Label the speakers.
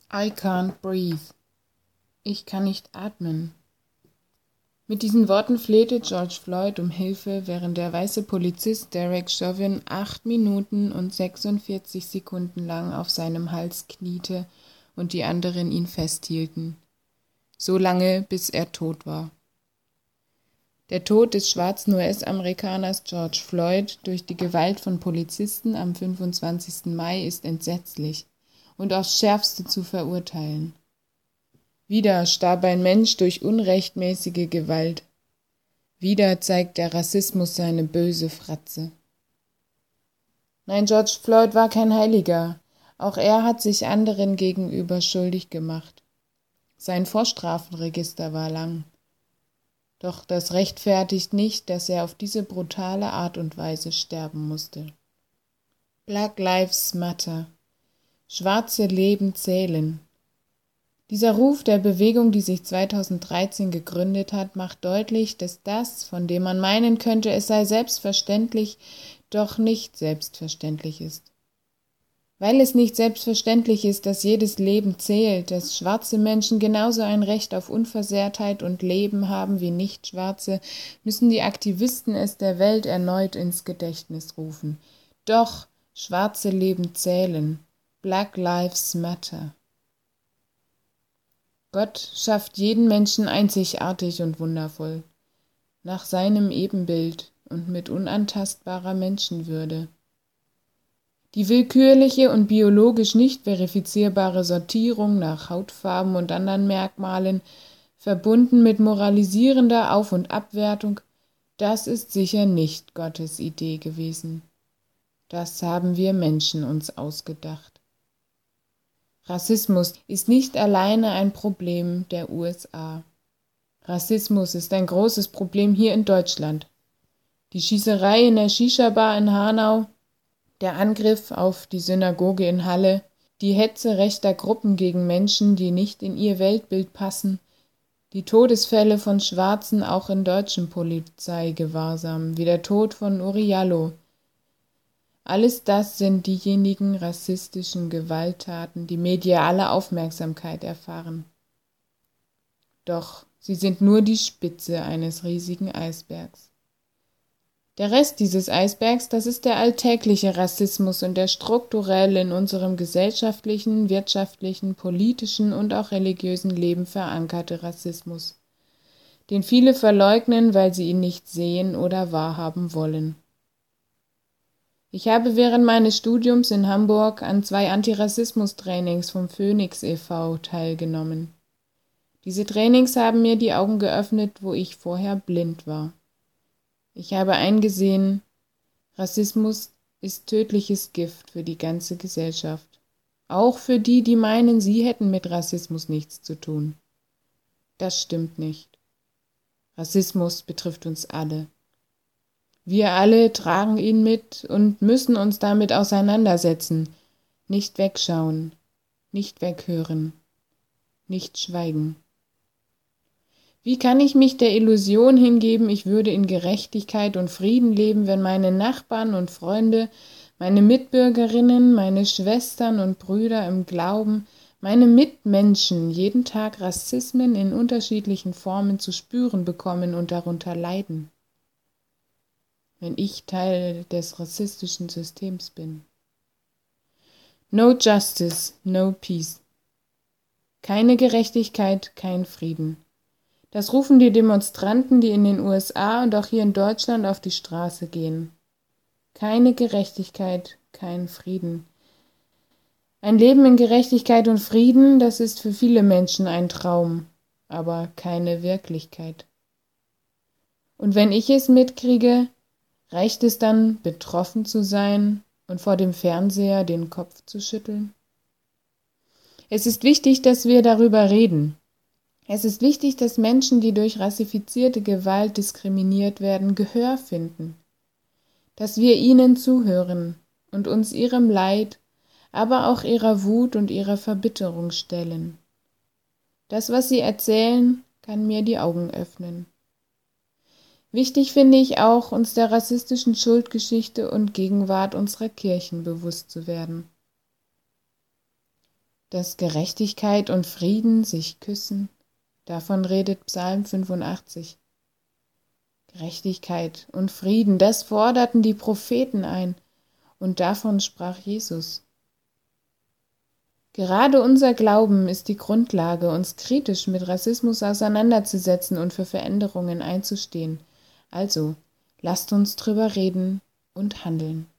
Speaker 1: I can't breathe. Ich kann nicht atmen. Mit diesen Worten flehte George Floyd um Hilfe, während der weiße Polizist Derek Chauvin 8 Minuten und 46 Sekunden lang auf seinem Hals kniete und die anderen ihn festhielten. So lange, bis er tot war. Der Tod des schwarzen US-Amerikaners George Floyd durch die Gewalt von Polizisten am 25. Mai ist entsetzlich und aufs Schärfste zu verurteilen. Wieder starb ein Mensch durch unrechtmäßige Gewalt. Wieder zeigt der Rassismus seine böse Fratze. Nein, George Floyd war kein Heiliger. Auch er hat sich anderen gegenüber schuldig gemacht. Sein Vorstrafenregister war lang. Doch das rechtfertigt nicht, dass er auf diese brutale Art und Weise sterben musste. Black Lives Matter. Schwarze Leben zählen. Dieser Ruf der Bewegung, die sich 2013 gegründet hat, macht deutlich, dass das, von dem man meinen könnte, es sei selbstverständlich, doch nicht selbstverständlich ist. Weil es nicht selbstverständlich ist, dass jedes Leben zählt, dass schwarze Menschen genauso ein Recht auf Unversehrtheit und Leben haben wie Nicht-Schwarze, müssen die Aktivisten es der Welt erneut ins Gedächtnis rufen. Doch schwarze Leben zählen. Black Lives Matter. Gott schafft jeden Menschen einzigartig und wundervoll, nach seinem Ebenbild und mit unantastbarer Menschenwürde. Die willkürliche und biologisch nicht verifizierbare Sortierung nach Hautfarben und anderen Merkmalen, verbunden mit moralisierender Auf- und Abwertung, das ist sicher nicht Gottes Idee gewesen. Das haben wir Menschen uns ausgedacht. Rassismus ist nicht alleine ein Problem der USA. Rassismus ist ein großes Problem hier in Deutschland. Die Schießerei in der Shisha-Bar in Hanau, der Angriff auf die Synagoge in Halle, die Hetze rechter Gruppen gegen Menschen, die nicht in ihr Weltbild passen, die Todesfälle von Schwarzen auch in deutschem Polizeigewahrsam, wie der Tod von Uri Jallo. Alles das sind diejenigen rassistischen Gewalttaten, die mediale Aufmerksamkeit erfahren. Doch sie sind nur die Spitze eines riesigen Eisbergs. Der Rest dieses Eisbergs, das ist der alltägliche Rassismus und der strukturell in unserem gesellschaftlichen, wirtschaftlichen, politischen und auch religiösen Leben verankerte Rassismus, den viele verleugnen, weil sie ihn nicht sehen oder wahrhaben wollen. Ich habe während meines Studiums in Hamburg an 2 Antirassismus-Trainings vom Phoenix e.V. teilgenommen. Diese Trainings haben mir die Augen geöffnet, wo ich vorher blind war. Ich habe eingesehen, Rassismus ist tödliches Gift für die ganze Gesellschaft. Auch für die, die meinen, sie hätten mit Rassismus nichts zu tun. Das stimmt nicht. Rassismus betrifft uns alle. Wir alle tragen ihn mit und müssen uns damit auseinandersetzen, nicht wegschauen, nicht weghören, nicht schweigen. Wie kann ich mich der Illusion hingeben, ich würde in Gerechtigkeit und Frieden leben, wenn meine Nachbarn und Freunde, meine Mitbürgerinnen, meine Schwestern und Brüder im Glauben, meine Mitmenschen jeden Tag Rassismen in unterschiedlichen Formen zu spüren bekommen und darunter leiden? Wenn ich Teil des rassistischen Systems bin. No justice, no peace. Keine Gerechtigkeit, kein Frieden. Das rufen die Demonstranten, die in den USA und auch hier in Deutschland auf die Straße gehen. Keine Gerechtigkeit, kein Frieden. Ein Leben in Gerechtigkeit und Frieden, das ist für viele Menschen ein Traum, aber keine Wirklichkeit. Und wenn ich es mitkriege, reicht es dann, betroffen zu sein und vor dem Fernseher den Kopf zu schütteln? Es ist wichtig, dass wir darüber reden. Es ist wichtig, dass Menschen, die durch rassifizierte Gewalt diskriminiert werden, Gehör finden. Dass wir ihnen zuhören und uns ihrem Leid, aber auch ihrer Wut und ihrer Verbitterung stellen. Das, was sie erzählen, kann mir die Augen öffnen. Wichtig finde ich auch, uns der rassistischen Schuldgeschichte und Gegenwart unserer Kirchen bewusst zu werden. dass Gerechtigkeit und Frieden sich küssen. Davon redet Psalm 85. Gerechtigkeit und Frieden, das forderten die Propheten ein, und davon sprach Jesus. Gerade unser Glauben ist die Grundlage, uns kritisch mit Rassismus auseinanderzusetzen und für Veränderungen einzustehen. Also, lasst uns drüber reden und handeln.